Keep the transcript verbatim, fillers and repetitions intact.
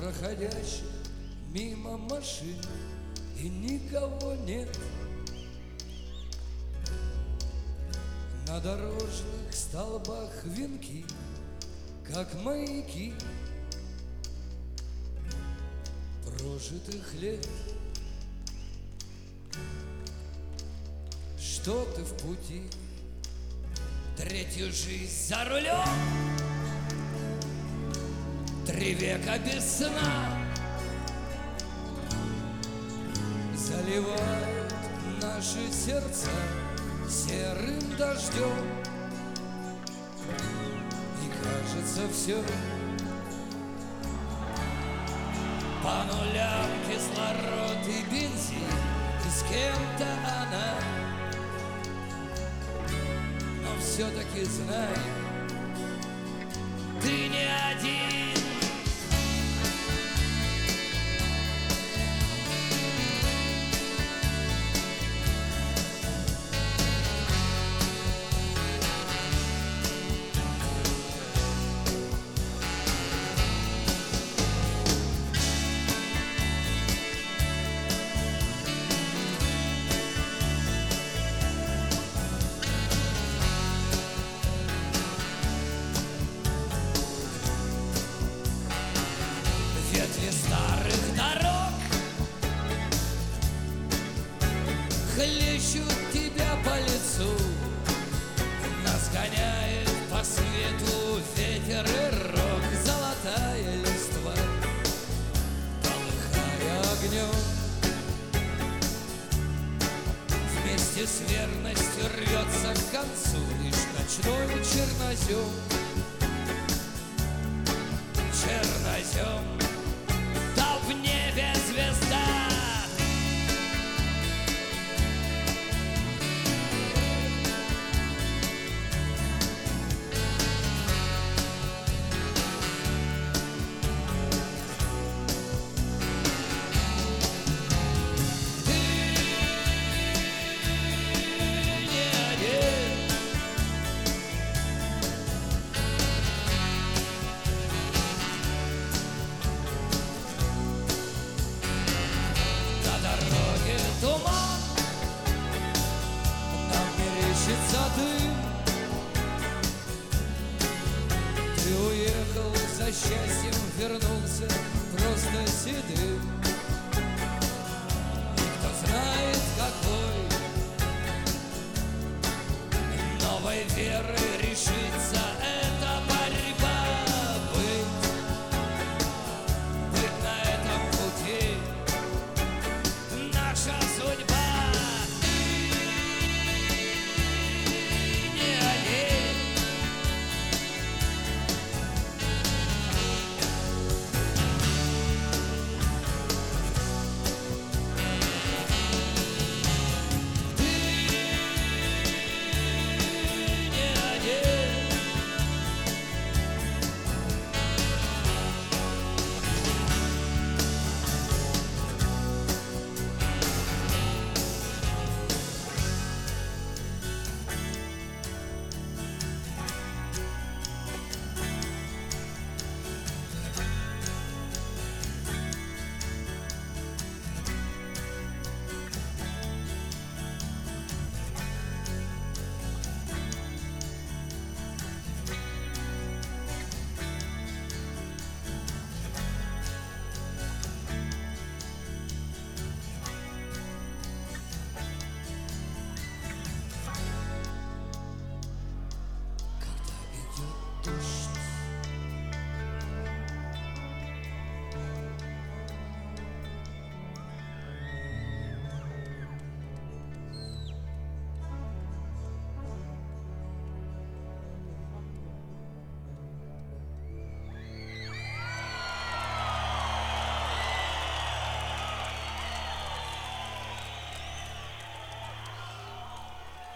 проходящих мимо машин, и никого нет. На дорожных столбах венки, как маяки прожитых лет. Что ты в пути, третью жизнь за рулем, три века без сна заливают наши сердца серым дождем. И кажется, все по нулям, кислород и бензин, и с кем-то она. Но все-таки знай, ты не один. Ветви старых дорог хлещут тебя по лицу, нас гоняет по свету ветер и рок, золотая листва, полыхая огнем. Вместе с верностью рвется к концу лишь ночной чернозем. Чернозем, да в небе звезда. Туман, нам мерещится дым. Ты уехал за счастьем, вернулся